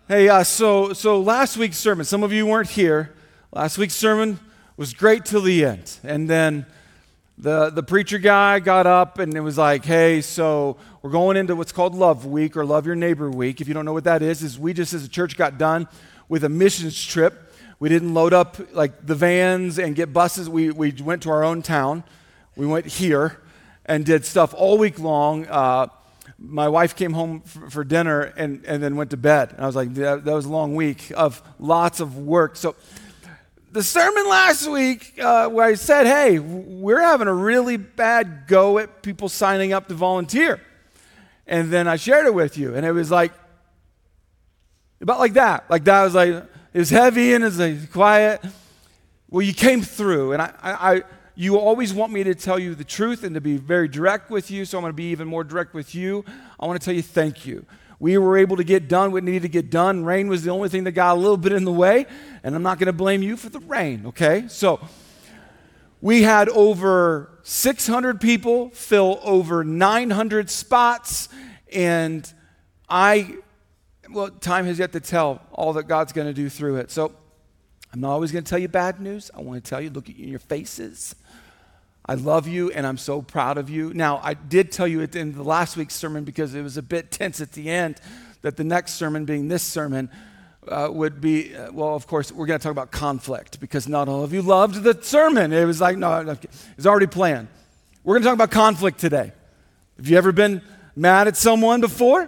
Hey, so last week's sermon, some of you weren't here. Last week's sermon was great till the end. And then the preacher guy got up and it was like, hey, so we're going into what's called Love Week or Love Your Neighbor Week. If you don't know what that is we just as a church got done with a missions trip. We didn't load up like the vans and get buses. We went to our own town. We went here and did stuff all week long. My wife came home for dinner and then went to bed. And I was like, that was a long week of lots of work. So the sermon last week where I said, hey, we're having a really bad go at people signing up to volunteer. And then I shared it with you. And it was like, about like that. Like that was like, it was heavy and it was like quiet. Well, you came through. And you always want me to tell you the truth and to be very direct with you, so I'm going to be even more direct with you. I want to tell you thank you. We were able to get done what needed to get done. Rain was the only thing that got a little bit in the way, and I'm not going to blame you for the rain, okay? So we had over 600 people fill over 900 spots, and time has yet to tell all that God's going to do through it. So I'm not always going to tell you bad news. I want to tell you, look at you in your faces. I love you, and I'm so proud of you. Now, I did tell you at the end of the last week's sermon, because it was a bit tense at the end, that the next sermon, being this sermon, would be, of course, we're going to talk about conflict, because not all of you loved the sermon. It was like, no, it's already planned. We're going to talk about conflict today. Have you ever been mad at someone before?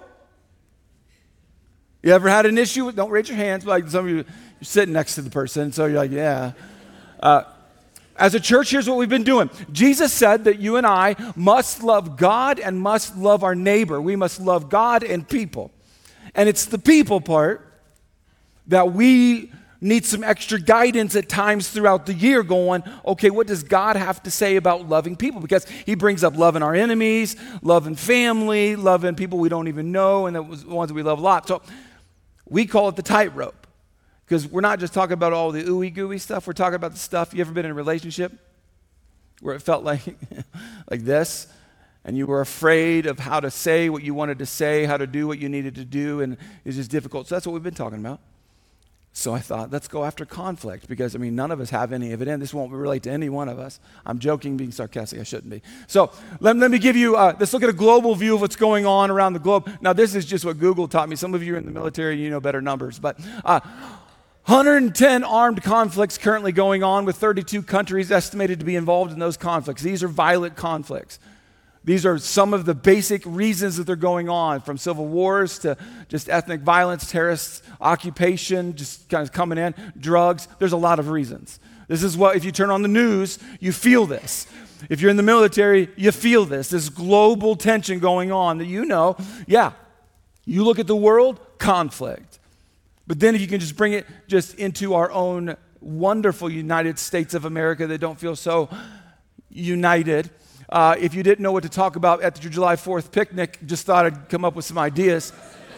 You ever had an issue? Don't raise your hands, but like some of you, you're sitting next to the person, so you're like, yeah. As a church, here's what we've been doing. Jesus said that you and I must love God and must love our neighbor. We must love God and people. And it's the people part that we need some extra guidance at times throughout the year going, okay, what does God have to say about loving people? Because he brings up loving our enemies, loving family, loving people we don't even know, and the ones that we love a lot. So we call it the tightrope. Because we're not just talking about all the ooey gooey stuff. We're talking about the stuff. You ever been in a relationship where it felt like like this, and you were afraid of how to say what you wanted to say, how to do what you needed to do, and it's just difficult. So that's what we've been talking about. So I thought, let's go after conflict, because, none of us have any of it, and this won't relate to any one of us. I'm joking, being sarcastic. I shouldn't be. So let me give you, let's look at a global view of what's going on around the globe. Now, this is just what Google taught me. Some of you are in the military, you know better numbers, but 110 armed conflicts currently going on, with 32 countries estimated to be involved in those conflicts. These are violent conflicts. These are some of the basic reasons that they're going on, from civil wars to just ethnic violence, terrorist occupation, just kind of coming in, drugs. There's a lot of reasons. This is what, if you turn on the news, you feel this. If you're in the military, you feel this global tension going on that you look at the world, conflict. But then if you can just bring it just into our own wonderful United States of America that don't feel so united. If you didn't know what to talk about at your July 4th picnic, just thought I'd come up with some ideas.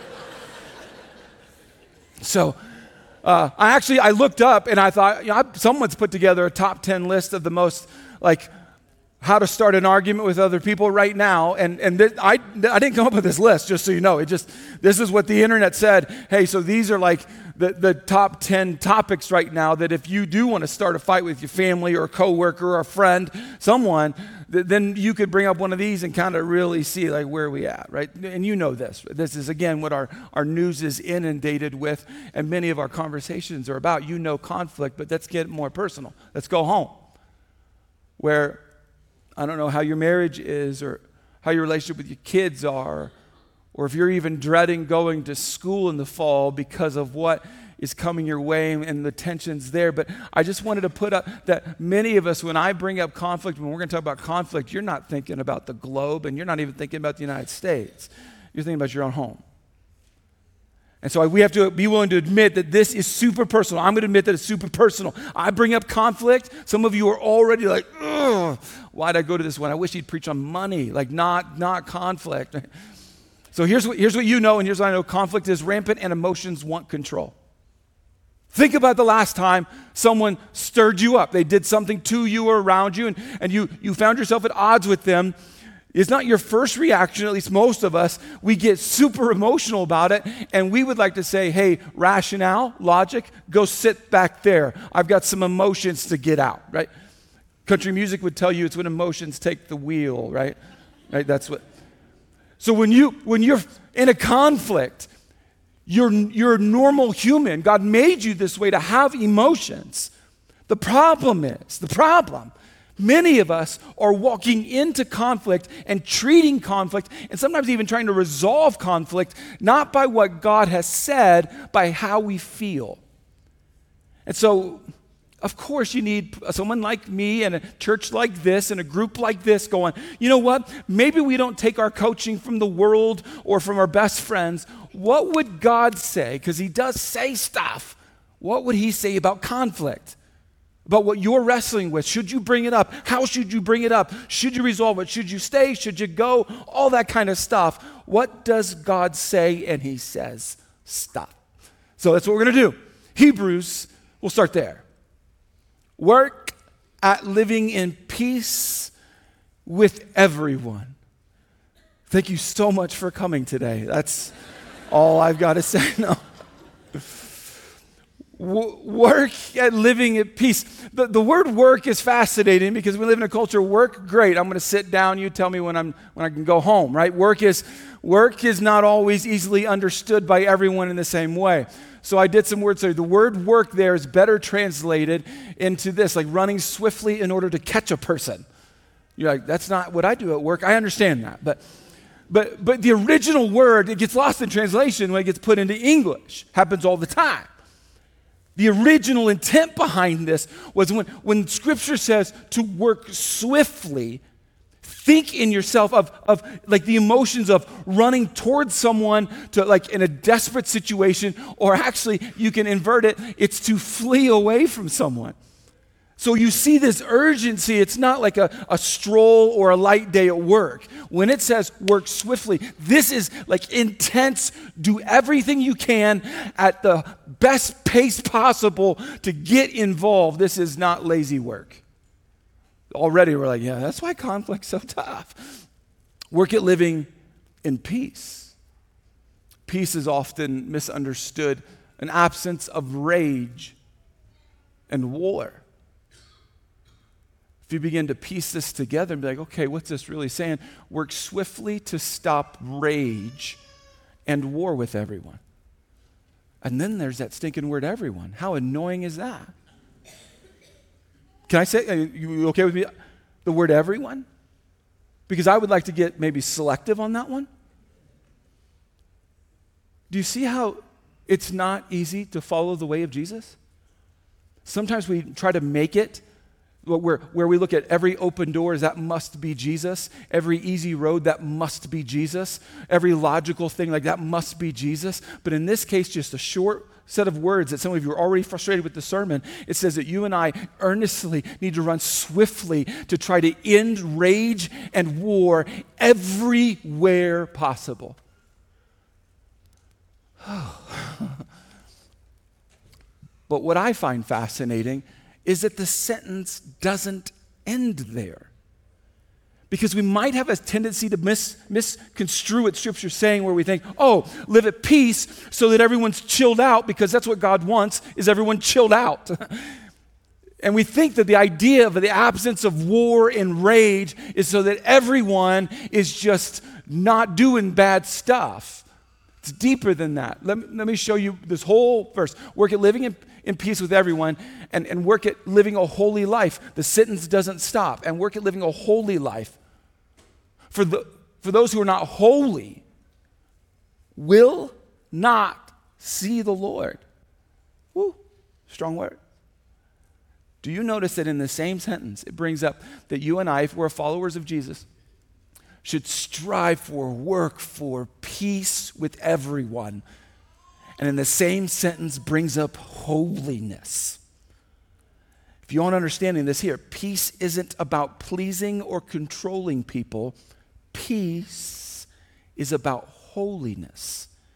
So I looked up and I thought, someone's put together a top 10 list of the most, how to start an argument with other people right now, and I didn't come up with this list, just so you know. This is what the internet said. Hey, so these are like the top 10 topics right now that if you do want to start a fight with your family or a coworker or a friend, someone, then you could bring up one of these and kind of really see like where we at, right? And you know this. This is, again, what our news is inundated with, and many of our conversations are about. You know conflict, but let's get more personal. Let's go home, where I don't know how your marriage is, or how your relationship with your kids are, or if you're even dreading going to school in the fall because of what is coming your way and the tensions there. But I just wanted to put up that many of us, when I bring up conflict, when we're going to talk about conflict, you're not thinking about the globe, and you're not even thinking about the United States. You're thinking about your own home. And so we have to be willing to admit that this is super personal. I'm going to admit that it's super personal. I bring up conflict. Some of you are already like, ugh, why'd I go to this one? I wish he'd preach on money, like not conflict. So here's what you know, and here's what I know. Conflict is rampant, and emotions want control. Think about the last time someone stirred you up. They did something to you or around you, and you found yourself at odds with them. It's not your first reaction, at least most of us. We get super emotional about it, and we would like to say, hey, rationale, logic, go sit back there. I've got some emotions to get out, right? Country music would tell you it's when emotions take the wheel, right? Right? That's what. So when you're in a conflict, you're a normal human. God made you this way to have emotions. The problem, many of us are walking into conflict and treating conflict and sometimes even trying to resolve conflict, not by what God has said, by how we feel. And so, of course, you need someone like me and a church like this and a group like this going, you know what? Maybe we don't take our coaching from the world or from our best friends. What would God say? Because he does say stuff. What would he say about conflict? About what you're wrestling with? Should you bring it up? How should you bring it up? Should you resolve it? Should you stay? Should you go? All that kind of stuff. What does God say? And he says, stop. So that's what we're going to do. Hebrews, we'll start there. Work at living in peace with everyone. Thank you so much for coming today. That's all I've got to say. No. Work at living at peace. The word work is fascinating because we live in a culture, work, great. I'm going to sit down. You tell me when I can go home, right? Work is not always easily understood by everyone in the same way. So I did some word study. The word work there is better translated into this, like running swiftly in order to catch a person. You're like, that's not what I do at work. I understand that. But the original word, it gets lost in translation when it gets put into English. Happens all the time. The original intent behind this was when Scripture says to work swiftly, think in yourself of like the emotions of running towards someone to like in a desperate situation, or actually you can invert it, it's to flee away from someone. So you see this urgency. It's not like a stroll or a light day at work. When it says work swiftly, this is like intense, do everything you can at the best pace possible to get involved. This is not lazy work. Already we're like, yeah, that's why conflict's so tough. Work at living in peace. Peace is often misunderstood, an absence of rage and war. If you begin to piece this together and be like, okay, what's this really saying? Work swiftly to stop rage and war with everyone. And then there's that stinking word everyone. How annoying is that? Can I say, are you okay with me? The word everyone? Because I would like to get maybe selective on that one. Do you see how it's not easy to follow the way of Jesus? Sometimes we try to make it where we look at every open door, that must be Jesus. Every easy road, that must be Jesus. Every logical thing, like that must be Jesus. But in this case, just a short set of words that some of you are already frustrated with the sermon. It says that you and I earnestly need to run swiftly to try to end rage and war everywhere possible. But what I find fascinating is that the sentence doesn't end there. Because we might have a tendency to misconstrue what Scripture's saying, where we think, oh, live at peace so that everyone's chilled out, because that's what God wants, is everyone chilled out. And we think that the idea of the absence of war and rage is so that everyone is just not doing bad stuff. It's deeper than that. Let me show you this whole verse. Work at living in peace with everyone, and work at living a holy life. The sentence doesn't stop. And work at living a holy life. For those who are not holy will not see the Lord. Woo, strong word. Do you notice that in the same sentence, it brings up that you and I, if we're followers of Jesus, should strive for, work for peace with everyone. And in the same sentence brings up holiness. If you aren't understanding this here, peace isn't about pleasing or controlling people. Peace is about holiness.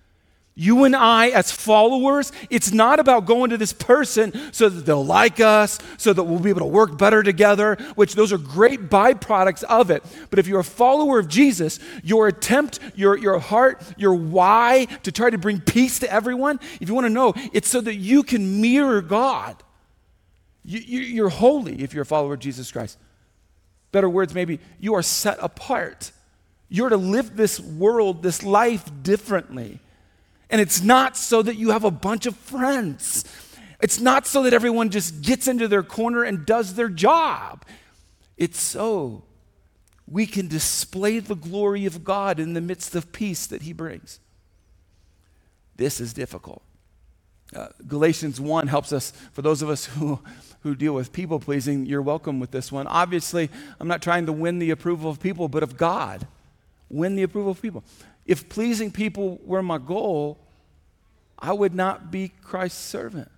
You and I, as followers, it's not about going to this person so that they'll like us, so that we'll be able to work better together, which those are great byproducts of it. But if you're a follower of Jesus, your attempt, your heart, your why to try to bring peace to everyone, if you want to know, it's so that you can mirror God. You're holy if you're a follower of Jesus Christ. Better words, maybe you are set apart. You're to live this world, this life differently. And it's not so that you have a bunch of friends. It's not so that everyone just gets into their corner and does their job. It's so we can display the glory of God in the midst of peace that he brings. This is difficult. Galatians 1 helps us, for those of us who deal with people pleasing, you're welcome with this one. Obviously, I'm not trying to win the approval of people, but of God. Win the approval of people. If pleasing people were my goal, I would not be Christ's servant.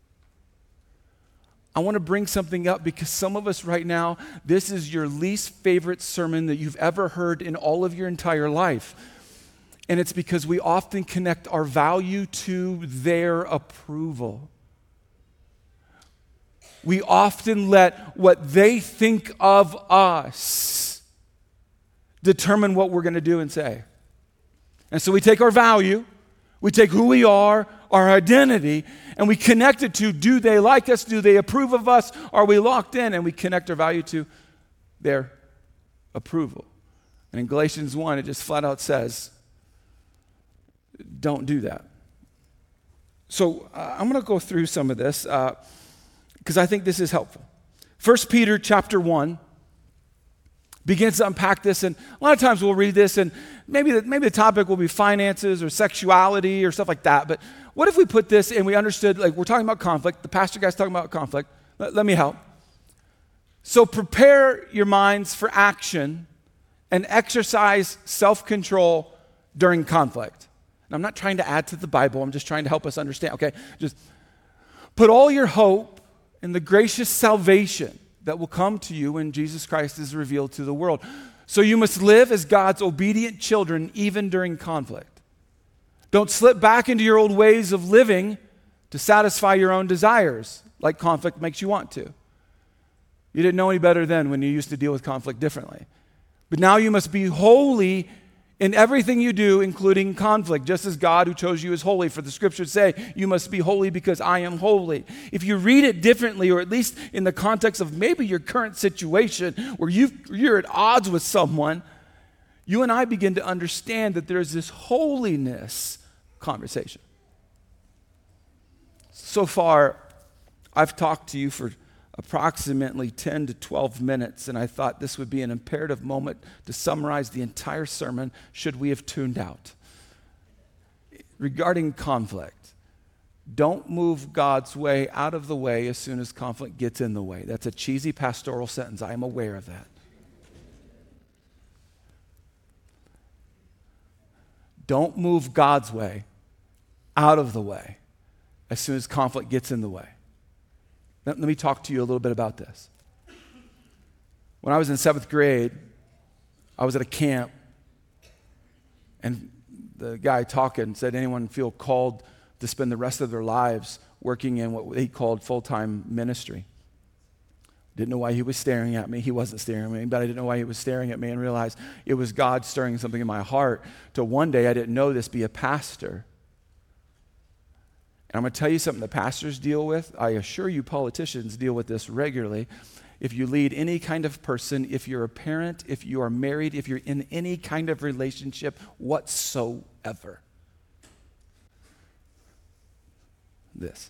I want to bring something up because some of us right now, this is your least favorite sermon that you've ever heard in all of your entire life. And it's because we often connect our value to their approval. We often let what they think of us determine what we're going to do and say. And so we take our value, we take who we are, our identity, and we connect it to, do they like us? Do they approve of us? Are we locked in? And we connect our value to their approval. And in Galatians 1, it just flat out says, don't do that. So I'm going to go through some of this because I think this is helpful. 1 Peter chapter 1 begins to unpack this, and a lot of times we'll read this, and maybe the topic will be finances or sexuality or stuff like that, but what if we put this and we understood, like we're talking about conflict, the pastor guy's talking about conflict, let me help. So prepare your minds for action and exercise self-control during conflict. And I'm not trying to add to the Bible, I'm just trying to help us understand, okay? Just put all your hope in the gracious salvation that will come to you when Jesus Christ is revealed to the world. So you must live as God's obedient children even during conflict. Don't slip back into your old ways of living to satisfy your own desires, like conflict makes you want to. You didn't know any better then when you used to deal with conflict differently. But now you must be holy in everything you do, including conflict, just as God who chose you is holy. For the scriptures say, you must be holy because I am holy. If you read it differently, or at least in the context of maybe your current situation where you're at odds with someone, you and I begin to understand that there's this holiness conversation. So far, I've talked to you for approximately 10 to 12 minutes, and I thought this would be an imperative moment to summarize the entire sermon should we have tuned out. Regarding conflict, don't move God's way out of the way as soon as conflict gets in the way. That's a cheesy pastoral sentence. I am aware of that. Don't move God's way out of the way as soon as conflict gets in the way. Let me talk to you a little bit about this. When I was in 7th grade, I was at a camp, and the guy talking said, anyone feel called to spend the rest of their lives working in what he called full-time ministry? Didn't know why he was staring at me. He wasn't staring at me, but I didn't know why he was staring at me, and realized it was God stirring something in my heart to one day, I didn't know this, be a pastor. And I'm going to tell you something the pastors deal with. I assure you politicians deal with this regularly. If you lead any kind of person, if you're a parent, if you are married, if you're in any kind of relationship whatsoever. This.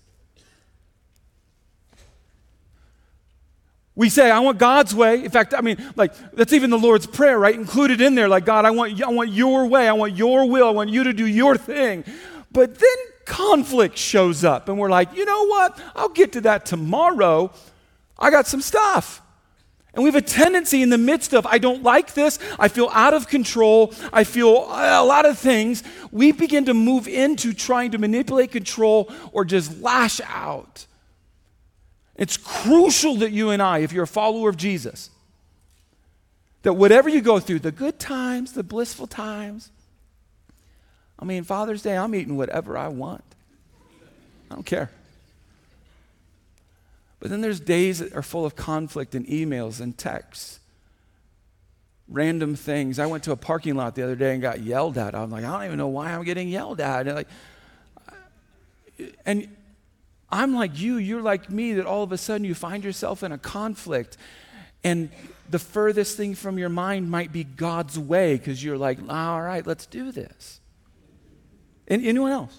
We say, I want God's way. In fact, that's even the Lord's Prayer, right? Included in there, like, God, I want your way. I want your will. I want you to do your thing. But then conflict shows up, and we're like, you know what? I'll get to that tomorrow. I got some stuff. And we have a tendency in the midst of, I don't like this, I feel out of control, I feel a lot of things, we begin to move into trying to manipulate, control, or just lash out. It's crucial that you and I, if you're a follower of Jesus, that whatever you go through, the good times, the blissful times, I mean, Father's Day, I'm eating whatever I want. I don't care. But then there's days that are full of conflict and emails and texts. Random things. I went to a parking lot the other day and got yelled at. I'm like, I don't even know why I'm getting yelled at. And I'm like you, you're like me, that all of a sudden you find yourself in a conflict. And the furthest thing from your mind might be God's way, because you're like, all right, let's do this. And anyone else?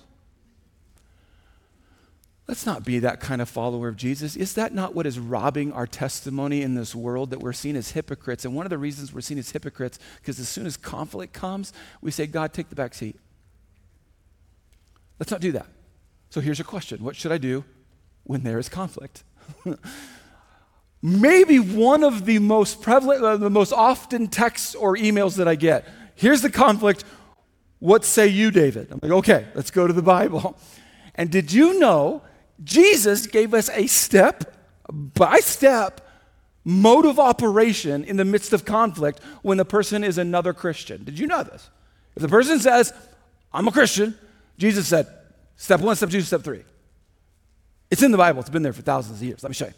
Let's not be that kind of follower of Jesus. Is that not what is robbing our testimony in this world, that we're seen as hypocrites? And one of the reasons we're seen as hypocrites, because as soon as conflict comes, we say, God, take the back seat. Let's not do that. So here's a question. What should I do when there is conflict? Maybe one of the most prevalent, the most often texts or emails that I get, here's the conflict. What say you, David? I'm like, okay, let's go to the Bible. And did you know Jesus gave us a step-by-step mode of operation in the midst of conflict when the person is another Christian? Did you know this? If the person says, I'm a Christian, Jesus said, step 1, step 2, step 3. It's in the Bible. It's been there for thousands of years. Let me show you.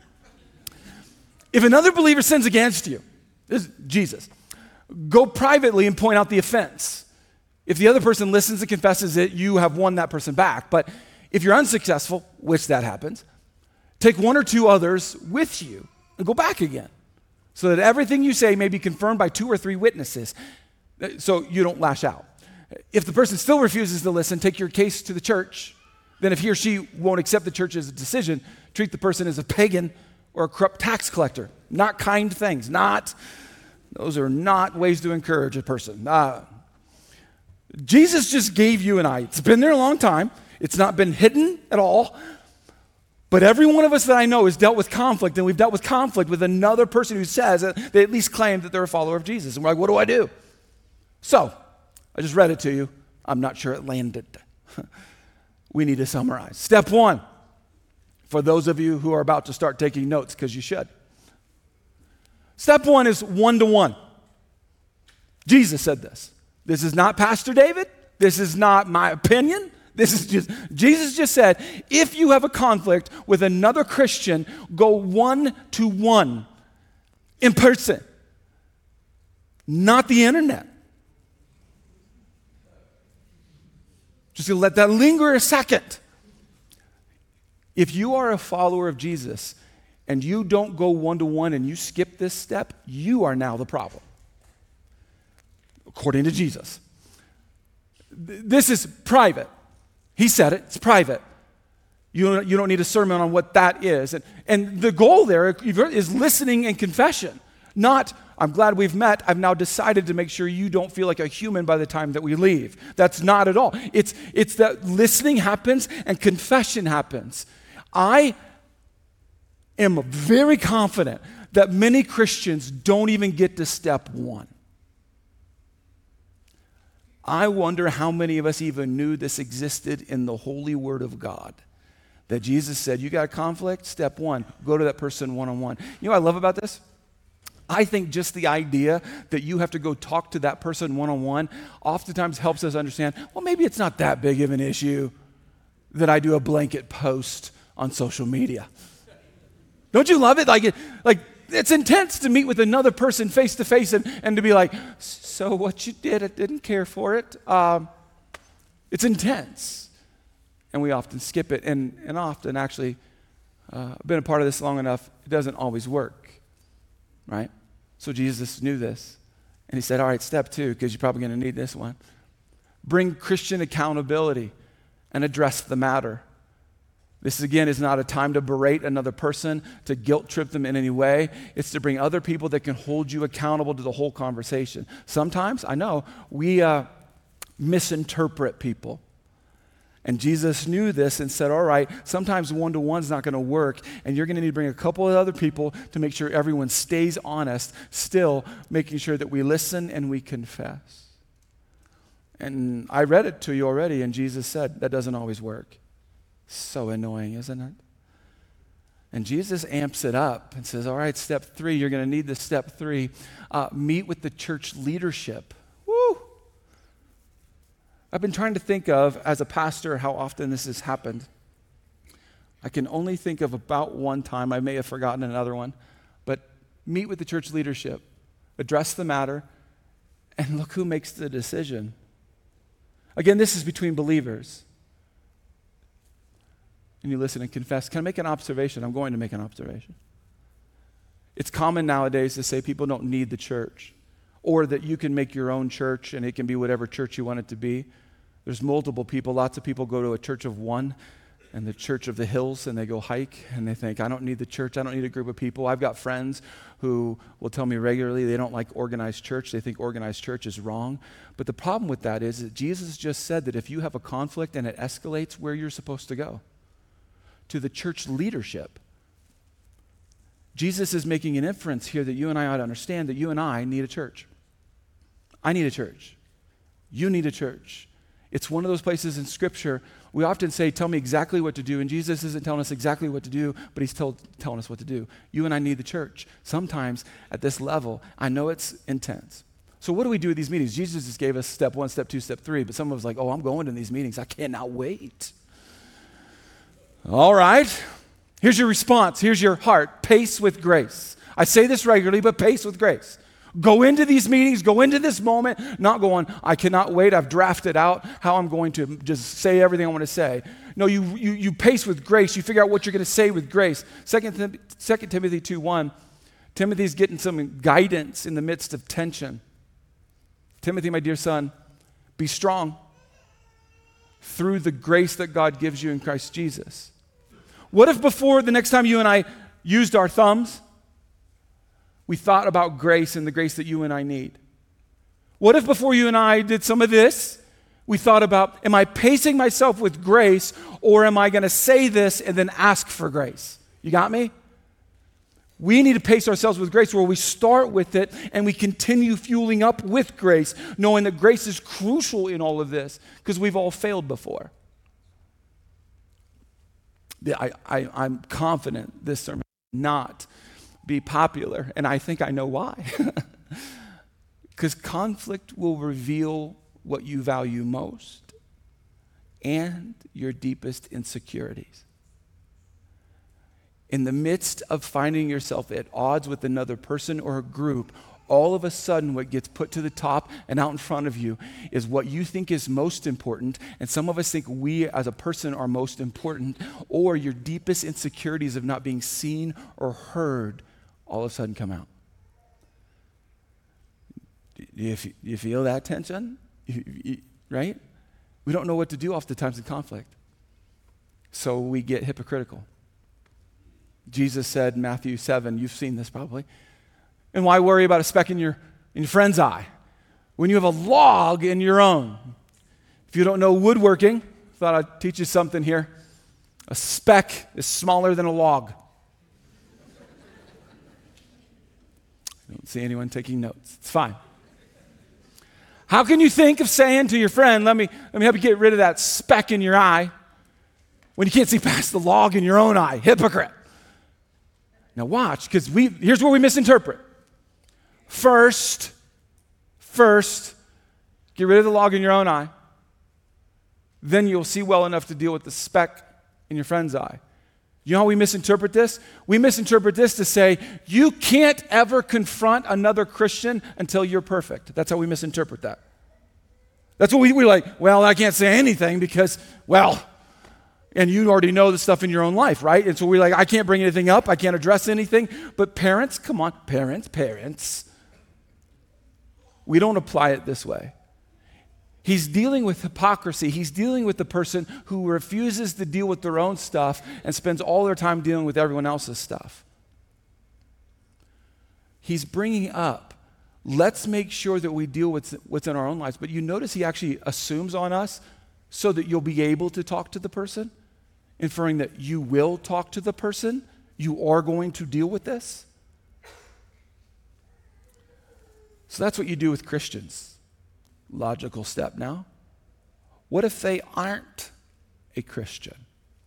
If another believer sins against you, this is Jesus, go privately and point out the offense. If the other person listens and confesses it, you have won that person back. But if you're unsuccessful, which that happens, take 1 or 2 others with you and go back again, so that everything you say may be confirmed by 2 or 3 witnesses, so you don't lash out. If the person still refuses to listen, take your case to the church. Then if he or she won't accept the church's decision, treat the person as a pagan or a corrupt tax collector. Not kind things. Those are not ways to encourage a person. Jesus just gave you and I, it's been there a long time. It's not been hidden at all. But every one of us that I know has dealt with conflict, and we've dealt with conflict with another person who says that they at least claim that they're a follower of Jesus. And we're like, what do I do? So, I just read it to you. I'm not sure it landed. We need to summarize. Step 1, for those of you who are about to start taking notes, because you should. Step 1 is 1-to-1. Jesus said this. This is not Pastor David. This is not my opinion. Jesus just said, if you have a conflict with another Christian, go 1-to-1 in person, not the internet. Just gonna let that linger a second. If you are a follower of Jesus and you don't go 1-to-1 and you skip this step, you are now the problem, according to Jesus. This is private. He said it. It's private. You don't need a sermon on what that is. And the goal there is listening and confession, not, I'm glad we've met. I've now decided to make sure you don't feel like a human by the time that we leave. That's not at all. It's that listening happens and confession happens. I am very confident that many Christians don't even get to step 1. I wonder how many of us even knew this existed in the holy word of God. That Jesus said, you got a conflict? Step 1, go to that person one-on-one. You know what I love about this? I think just the idea that you have to go talk to that person one-on-one oftentimes helps us understand, well, maybe it's not that big of an issue that I do a blanket post on social media. Don't you love it? Like it's intense to meet with another person face to face and to be like, so what you did, I didn't care for it. It's intense. And we often skip it. And often, actually, I've been a part of this long enough, it doesn't always work, right? So Jesus knew this. And he said, all right, step 2, because you're probably going to need this one. Bring Christian accountability and address the matter. This, again, is not a time to berate another person, to guilt trip them in any way. It's to bring other people that can hold you accountable to the whole conversation. Sometimes, I know, we misinterpret people. And Jesus knew this and said, all right, sometimes 1-to-1 is not going to work, and you're going to need to bring a couple of other people to make sure everyone stays honest, still making sure that we listen and we confess. And I read it to you already, and Jesus said that doesn't always work. So annoying, isn't it? And Jesus amps it up and says, all right, step 3, you're going to need this step 3. Meet with the church leadership. Woo! I've been trying to think of, as a pastor, how often this has happened. I can only think of about one time. I may have forgotten another one. But meet with the church leadership, address the matter, and look who makes the decision. Again, this is between believers. And you listen and confess. Can I make an observation? I'm going to make an observation. It's common nowadays to say people don't need the church, or that you can make your own church and it can be whatever church you want it to be. There's multiple people. Lots of people go to a church of one and the church of the hills, and they go hike and they think, I don't need the church. I don't need a group of people. I've got friends who will tell me regularly they don't like organized church. They think organized church is wrong. But the problem with that is that Jesus just said that if you have a conflict and it escalates, where you're supposed to go? To the church leadership. Jesus is making an inference here that you and I ought to understand, that you and I need a church. I need a church. You need a church. It's one of those places in Scripture we often say, tell me exactly what to do, and Jesus isn't telling us exactly what to do, but he's telling us what to do. You and I need the church. Sometimes at this level, I know it's intense. So what do we do at these meetings? Jesus just gave us step 1, step 2, step 3, but some of us like, oh, I'm going to these meetings. I cannot wait. All right. Here's your response. Here's your heart. Pace with grace. I say this regularly, but pace with grace. Go into these meetings, go into this moment, not going, I cannot wait, I've drafted out how I'm going to just say everything I want to say. No, you pace with grace. You figure out what you're going to say with grace. 2 Timothy 2:1, Timothy's getting some guidance in the midst of tension. Timothy, my dear son, be strong through the grace that God gives you in Christ Jesus. What if before the next time you and I used our thumbs, we thought about grace and the grace that you and I need? What if before you and I did some of this, we thought about, am I pacing myself with grace, or am I going to say this and then ask for grace? You got me? We need to pace ourselves with grace, where we start with it and we continue fueling up with grace, knowing that grace is crucial in all of this because we've all failed before. I'm confident this sermon will not be popular, and I think I know why. Because conflict will reveal what you value most and your deepest insecurities. In the midst of finding yourself at odds with another person or a group, all of a sudden what gets put to the top and out in front of you is what you think is most important, and some of us think we as a person are most important, or your deepest insecurities of not being seen or heard all of a sudden come out. Do you feel that tension? Right? We don't know what to do oftentimes in conflict. So we get hypocritical. Jesus said in Matthew 7, you've seen this probably, and why worry about a speck in your friend's eye when you have a log in your own? If you don't know woodworking, thought I'd teach you something here. A speck is smaller than a log. I don't see anyone taking notes. It's fine. How can you think of saying to your friend, let me help you get rid of that speck in your eye, when you can't see past the log in your own eye? Hypocrite. Now watch, because here's where we misinterpret. First, get rid of the log in your own eye. Then you'll see well enough to deal with the speck in your friend's eye. You know how we misinterpret this? We misinterpret this to say, you can't ever confront another Christian until you're perfect. That's how we misinterpret that. That's what we're like, well, I can't say anything because, well, and you already know the stuff in your own life, right? And so we're like, I can't bring anything up. I can't address anything. But parents, come on, parents. We don't apply it this way. He's dealing with hypocrisy. He's dealing with the person who refuses to deal with their own stuff and spends all their time dealing with everyone else's stuff. He's bringing up, let's make sure that we deal with what's in our own lives. But you notice he actually assumes on us so that you'll be able to talk to the person, inferring that you will talk to the person. You are going to deal with this. So that's what you do with Christians. Logical step now. What if they aren't a Christian?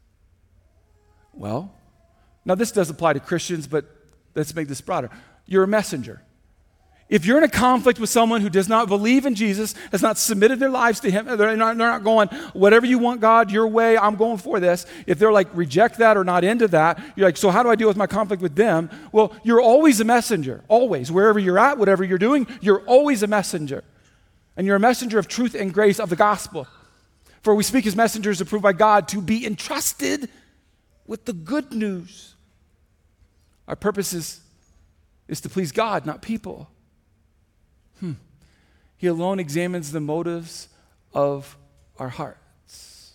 Well, now this does apply to Christians, but let's make this broader. You're a messenger. If you're in a conflict with someone who does not believe in Jesus, has not submitted their lives to him, they're not going, whatever you want, God, your way, I'm going for this. If they're like, reject that or not into that, you're like, so how do I deal with my conflict with them? Well, you're always a messenger, always. Wherever you're at, whatever you're doing, you're always a messenger. And you're a messenger of truth and grace of the gospel. For we speak as messengers approved by God to be entrusted with the good news. Our purpose is to please God, not people. He alone examines the motives of our hearts.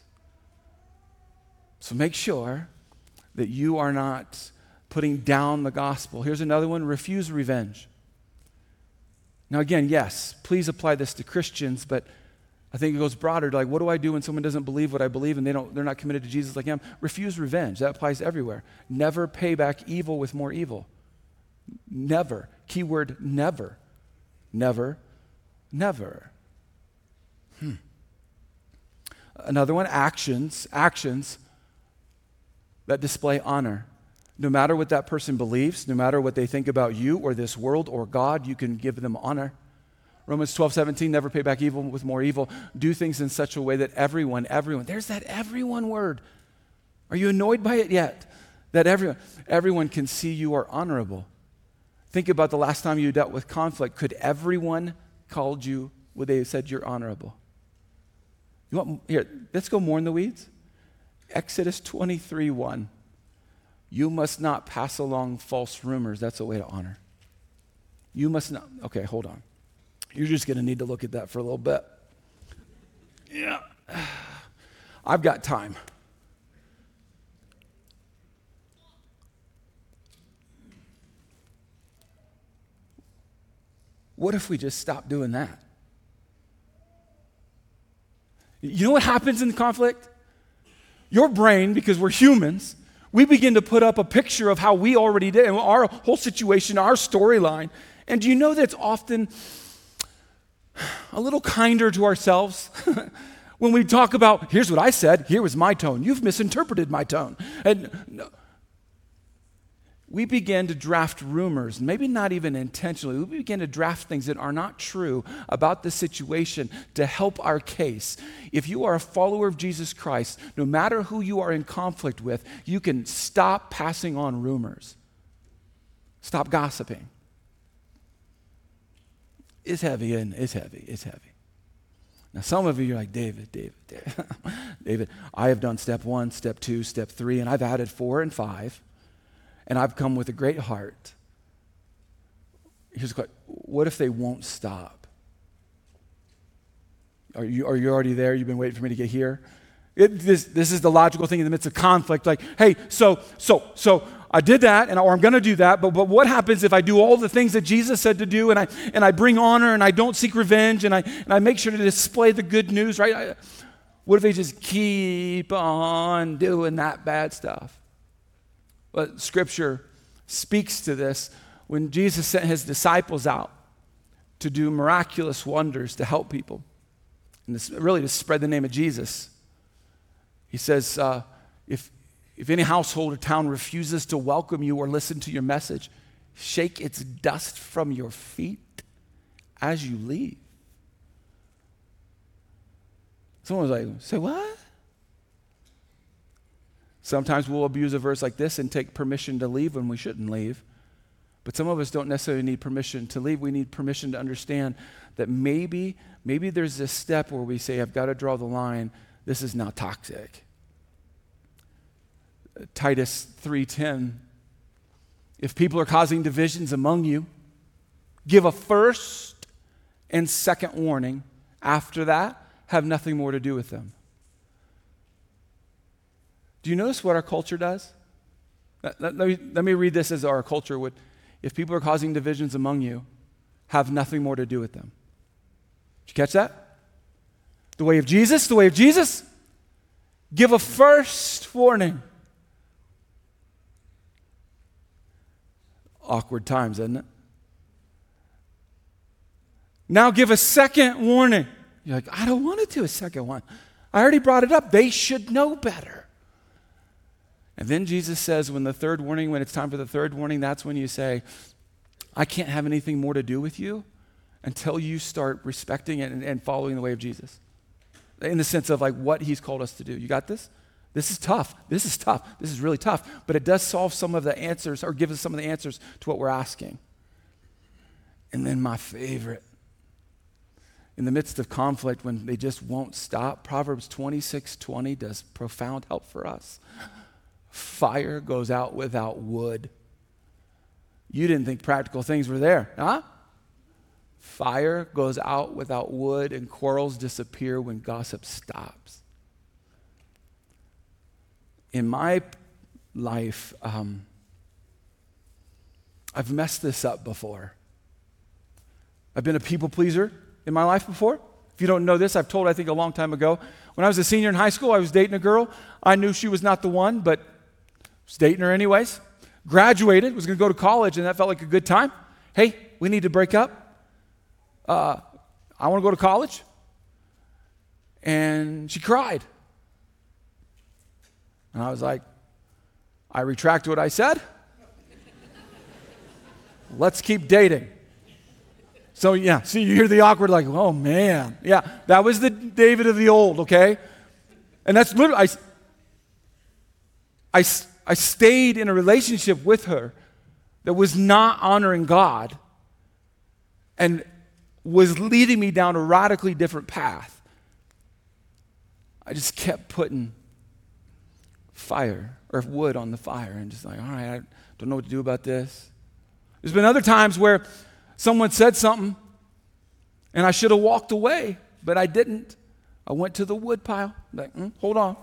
So make sure that you are not putting down the gospel. Here's another one: refuse revenge. Now again, yes, please apply this to Christians, but I think it goes broader. Like, what do I do when someone doesn't believe what I believe and they're not committed to Jesus like I am? Refuse revenge. That applies everywhere. Never pay back evil with more evil. Never. Keyword never. Never. Never. Another one, actions. Actions that display honor. No matter what that person believes, no matter what they think about you or this world or God, you can give them honor. Romans 12:17, never pay back evil with more evil. Do things in such a way that everyone, there's that everyone word. Are you annoyed by it yet? That everyone can see you are honorable. Think about the last time you dealt with conflict. Could everyone called you, would they have said you're honorable? Here, let's go more in the weeds. Exodus 23:1. You must not pass along false rumors. That's a way to honor. You must not. Okay, hold on. You're just going to need to look at that for a little bit. Yeah. I've got time. What if we just stop doing that? You know what happens in conflict? Your brain, because we're humans, we begin to put up a picture of how we already did, and our whole situation, our storyline. And do you know that it's often a little kinder to ourselves when we talk about, here's what I said, here was my tone. You've misinterpreted my tone. And we begin to draft rumors, maybe not even intentionally. We begin to draft things that are not true about the situation to help our case. If you are a follower of Jesus Christ, no matter who you are in conflict with, you can stop passing on rumors. Stop gossiping. It's heavy, isn't it? It's heavy. It's heavy. Now, some of you are like, David, I have done step 1, step 2, step 3, and I've added 4 and 5. And I've come with a great heart. Here's the question: what if they won't stop? Are you already there? You've been waiting for me to get here? This is the logical thing in the midst of conflict. Like, hey, so I did that, or I'm going to do that, but what happens if I do all the things that Jesus said to do, and I bring honor, and I don't seek revenge, and I make sure to display the good news, right? What if they just keep on doing that bad stuff? But Scripture speaks to this when Jesus sent his disciples out to do miraculous wonders to help people, and this, really to spread the name of Jesus. He says, if any household or town refuses to welcome you or listen to your message, shake its dust from your feet as you leave. Someone was like, say what? Sometimes we'll abuse a verse like this and take permission to leave when we shouldn't leave. But some of us don't necessarily need permission to leave. We need permission to understand that maybe there's this step where we say, I've got to draw the line. This is now toxic. Titus 3:10, if people are causing divisions among you, give a first and second warning. After that, have nothing more to do with them. Do you notice what our culture does? Let me read this as our culture would. If people are causing divisions among you, have nothing more to do with them. Did you catch that? The way of Jesus, give a first warning. Awkward times, isn't it? Now give a second warning. You're like, I don't want to do a second one. I already brought it up. They should know better. And then Jesus says when it's time for the third warning, that's when you say, I can't have anything more to do with you until you start respecting it and following the way of Jesus. In the sense of like what he's called us to do. You got this? This is tough. This is tough. This is really tough. But it does solve some of the answers or give us some of the answers to what we're asking. And then my favorite, in the midst of conflict when they just won't stop, Proverbs 26:20 does profound help for us. Fire goes out without wood. You didn't think practical things were there, huh? Fire goes out without wood, and quarrels disappear when gossip stops. In my life, I've messed this up before. I've been a people pleaser in my life before. If you don't know this, I've told, I think, a long time ago. When I was a senior in high school, I was dating a girl. I knew she was not the one, but I was dating her anyways. Graduated, was going to go to college, and that felt like a good time. Hey, we need to break up. I want to go to college. And she cried. And I was like, I retract what I said. Let's keep dating. So yeah, see, you hear the awkward like, oh man. Yeah, that was the David of the old, okay? And that's literally, I stayed in a relationship with her that was not honoring God and was leading me down a radically different path. I just kept putting fire or wood on the fire and just like, all right, I don't know what to do about this. There's been other times where someone said something and I should have walked away, but I didn't. I went to the wood pile, like, hold on.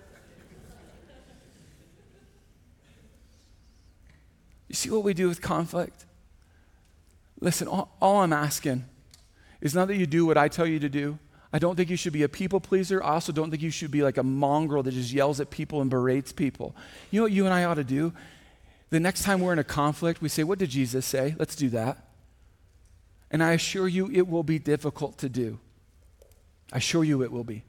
You see what we do with conflict? Listen, all I'm asking is not that you do what I tell you to do. I don't think you should be a people pleaser. I also don't think you should be like a mongrel that just yells at people and berates people. You know what you and I ought to do? The next time we're in a conflict, we say, what did Jesus say? Let's do that. And I assure you it will be difficult to do. I assure you it will be.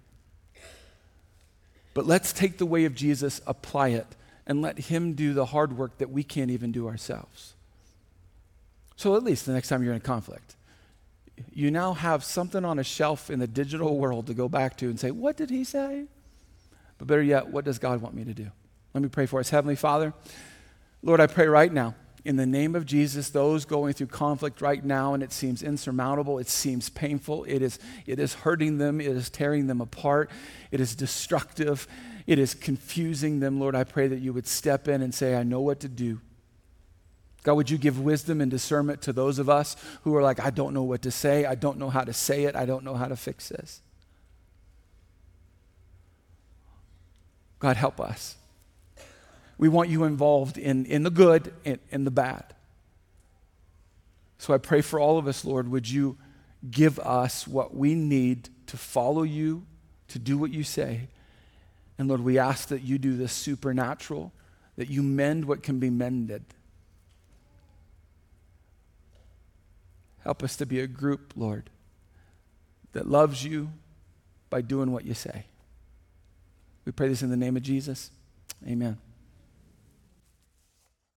But let's take the way of Jesus, apply it, and let him do the hard work that we can't even do ourselves. So at least the next time you're in a conflict, you now have something on a shelf in the digital world to go back to and say, what did he say? But better yet, what does God want me to do? Let me pray for us. Heavenly Father, Lord, I pray right now, in the name of Jesus, those going through conflict right now, and it seems insurmountable, it seems painful, it is hurting them, it is tearing them apart, it is destructive, it is confusing them. Lord, I pray that you would step in and say, I know what to do. God, would you give wisdom and discernment to those of us who are like, I don't know what to say, I don't know how to say it, I don't know how to fix this. God, help us. We want you involved in the good and in the bad. So I pray for all of us, Lord, would you give us what we need to follow you, to do what you say. And Lord, we ask that you do the supernatural, that you mend what can be mended. Help us to be a group, Lord, that loves you by doing what you say. We pray this in the name of Jesus. Amen.